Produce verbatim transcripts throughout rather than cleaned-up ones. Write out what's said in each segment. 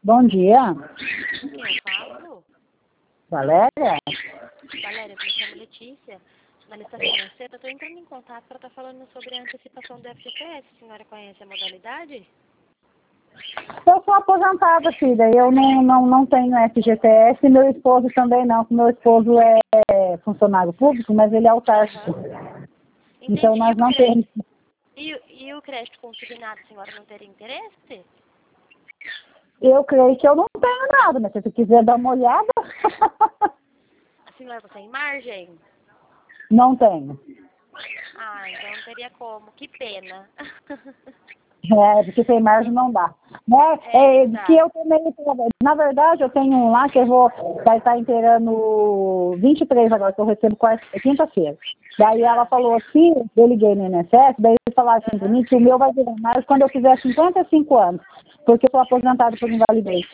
Bom dia. Com quem eu falo? Valéria? Valéria, eu me chamo Letícia. Na lista financeira, eu estou entrando em contato para estar falando sobre a antecipação do F G T S. A senhora conhece a modalidade? Eu sou aposentada, filha. Eu não, não, não tenho F G T S, meu esposo também não. Meu esposo é funcionário público, mas ele é autárquico. Uhum. Então nós não temos. E, e o crédito consignado, a senhora não teria interesse? Eu creio que eu não tenho nada, mas se você quiser dar uma olhada. A senhora não tem margem? Não tenho. Ah, então não teria como. Que pena. É, porque sem margem não dá. Né? É, É, não dá. que eu também, na verdade, eu tenho um lá que eu vou, vai estar inteirando vinte e três agora, que eu recebo quarta, quinta-feira. Daí ela falou assim, eu liguei no I N S S, daí eles falaram assim pra mim que o meu vai virar mais quando eu fizer cinquenta e cinco anos, porque eu sou aposentado por invalidez.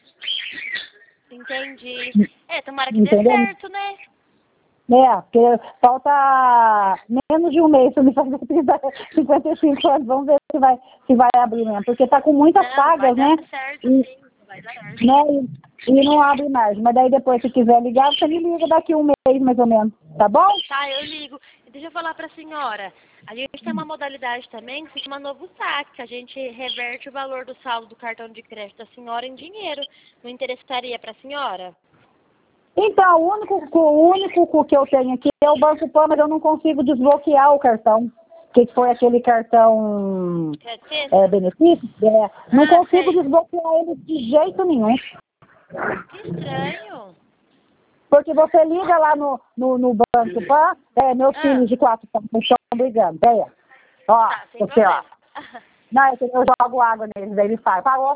Entendi. É, tomara que dê Entendeu? certo, né? É, porque falta menos de um mês para me fazer cinquenta e cinco anos. Vamos ver se vai, se vai abrir mesmo. Porque tá com muitas Não, pagas, vai dar né? certo, E, sim. Vai dar certo. né? E, e não abre mais. Mas daí depois, se quiser ligar, você me liga daqui um mês, mais ou menos. Tá bom? Tá, eu ligo. E deixa eu falar pra senhora. A gente tem uma modalidade também que se chama Novo Saque. A gente reverte o valor do saldo do cartão de crédito da senhora em dinheiro. Não interessaria pra senhora? Então, o único, o único que eu tenho aqui é o Banco Pan, mas eu não consigo desbloquear o cartão. Que foi aquele cartão é, benefício. É, não Ah, consigo sei. desbloquear ele de jeito nenhum. Que estranho. Porque você liga lá no, no, no Banco Pan, é, meus Ah, filhos de quatro anos estão brigando. Peraí. Ó, tá, sem você, ó. problema. Não, é que eu jogo água neles, daí ele fala, parou.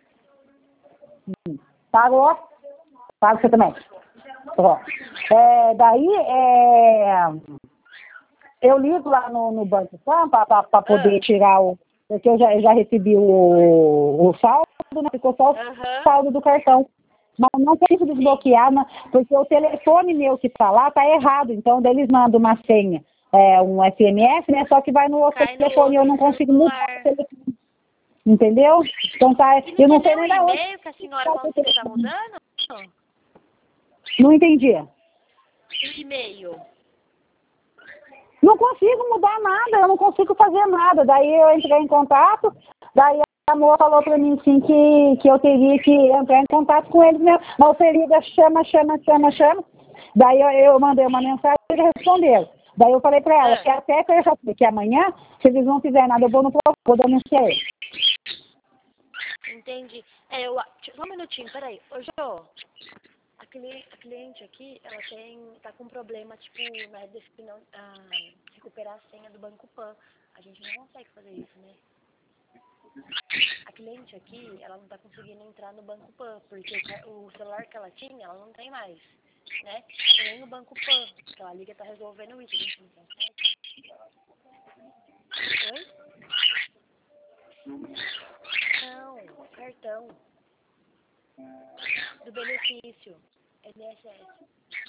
Hum, Parou. Paga você também. Ó. É, daí, é, eu ligo lá no, no Banco Pan para poder Ah, tirar o... Porque eu já, eu já recebi o, o saldo, né? Ficou só o aham, saldo do cartão. Mas não consigo desbloquear, né? Porque o telefone meu que está lá está errado. Então, daí eles mandam uma senha, é, um S M S, né? Só que vai no outro cai no telefone e eu outro não consigo mudar o celular. telefone. Entendeu? Então, tá, E não eu não tem sei nenhum nem da onde e-mail que a senhora está o consiga estar telefone. mudando? Não entendi. O e-mail. Não consigo mudar nada, eu não consigo fazer nada. Daí eu entrei em contato, daí a moça falou pra mim assim que, que eu teria que entrar em contato com eles mesmo. Mas você liga, chama, chama, chama, chama. Daí eu, eu mandei uma mensagem e eles responderam. Daí eu falei pra ela Ah, que até terça-feira, que amanhã, se eles não fizerem nada, eu vou no procuro, vou denunciar eles. entendi. É, eu, só um minutinho, peraí. Ô, Jô, a, cli, a cliente aqui, ela tem, tá com problema, tipo, né, definindo, ah, recuperar a senha do Banco Pan. A gente não consegue fazer isso, né? A cliente aqui, ela não tá conseguindo entrar no Banco Pan, porque o, ca- o celular que ela tinha, ela não tem mais, né? E nem no Banco Pan, que ela liga tá resolvendo isso, a gente não consegue. Oi? Não, cartão do benefício, I N S S.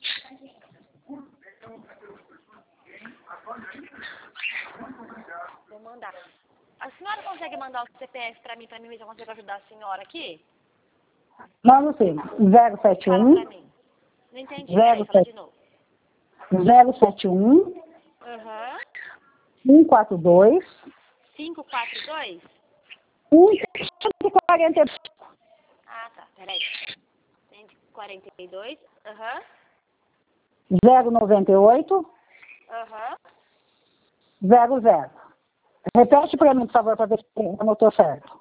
Vou mandar. A senhora consegue mandar o C P F pra mim, pra mim ver se eu consigo ajudar a senhora aqui? Manda sim, zero sete Fala um, pra mim. Não entendi, peraí, zero fala sete, de novo. zero sete um, Aham. um quatro dois, cinco quatro dois? um quarenta e dois. Ah, tá, peraí. cento e quarenta e dois, aham, zero noventa e oito, aham. zero zero. Repete para mim, por favor, para ver se eu anotou certo.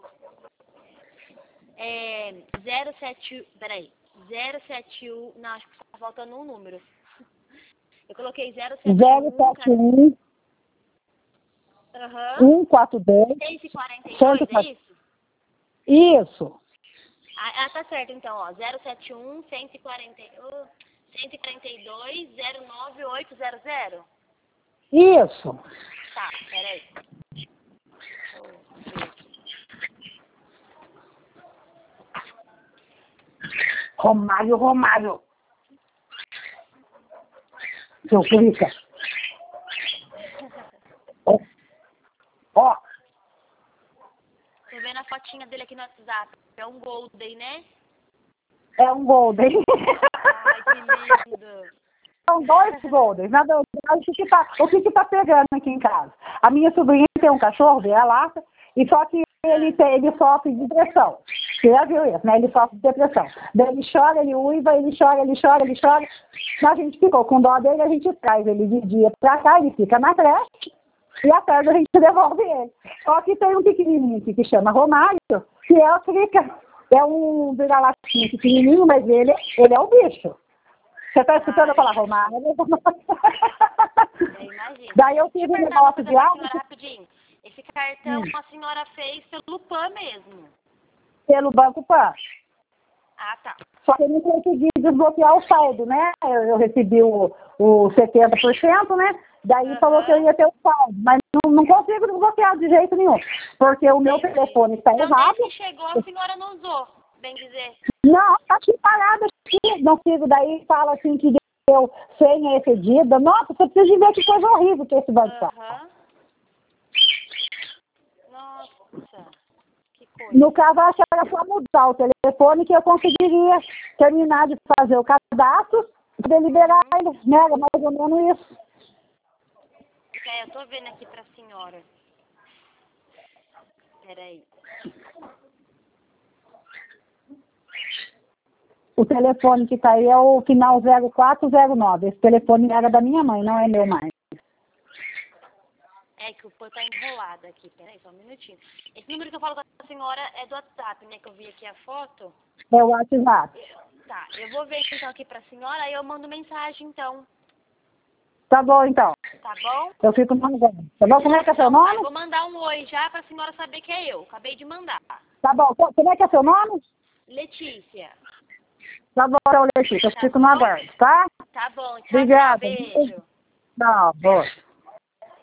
É, zero sete, peraí, zero sete um, não, acho que tá faltando um número. Eu coloquei zero sete um, cara, zero sete um, aham, um quatro dois, cento e quarenta e dois, é cento e quatro. isso? Isso, Ah, ah, tá certo então, ó, zero sete um, cento e quarenta, oh, cento e quarenta e dois, zero nove oito zero zero. isso. Tá, peraí. Deixa eu ver aqui. Romário, Romário. Seu clica. Ó, ó. Tô vendo a fotinha dele aqui no WhatsApp. É um Golden, né? É um Golden. Ai, que lindo. São dois Goldens. Nada, o que que tá, o que que tá pegando aqui em casa? A minha sobrinha tem um cachorro, vira lata, e só que ele, tem, ele sofre de depressão. Você já viu isso, né? Ele sofre de depressão. Daí ele chora, ele uiva, ele chora, ele chora, ele chora. A gente ficou com dó dele, a gente traz ele de dia pra cá, ele fica na creche, e à tarde a gente devolve ele. Só que tem um pequenininho aqui que chama Romário, que é o Crica. É um vira-latinho pequenininho, mas ele, ele é o bicho. Você tá escutando eu falar Romário? Eu imagino. Daí eu fiz um negócio de áudio. Rapidinho. Esse cartão hum. a senhora fez pelo P A M mesmo? Pelo Banco Pan. Ah, tá. Só que eu não consegui desbloquear o saldo, né? Eu, eu recebi o, o setenta por cento, né? Daí uhum. falou que eu ia ter o saldo. Mas não, não consigo desbloquear de jeito nenhum. Porque o meu Entendi. telefone está então, errado. Então, desde que chegou, a senhora não usou, bem dizer. Não, tá aqui parada aqui. Não consigo. Daí fala assim que deu senha excedida. Nossa, você precisa de ver que coisa horrível que esse banco tá. Uhum. Nossa, que coisa. No caso, acho que era só mudar o telefone que eu conseguiria terminar de fazer o cadastro e deliberar ele. Né? Era mais ou menos isso. É, eu tô vendo aqui pra senhora. Peraí. O telefone que tá aí é o final zero quatro zero nove. Esse telefone era da minha mãe, não é meu mais. É que o P A tá enrolado aqui. Peraí, só um minutinho. Esse número que eu falo com a senhora é do WhatsApp, né? Que eu vi aqui a foto. É o WhatsApp. Tá, eu vou ver então aqui pra senhora, aí eu mando mensagem então. Tá bom, então. Tá bom? Eu fico mandando. Tá bom? Como é que é seu nome? Eu vou mandar um oi já pra senhora saber que é eu. Acabei de mandar. Tá bom. Como é que é seu nome? Letícia. Tá bom, Letícia. Eu tá fico bom? no aguardo, tá? Tá bom. Tchau, Obrigada. Tchau, beijo. Não, boa.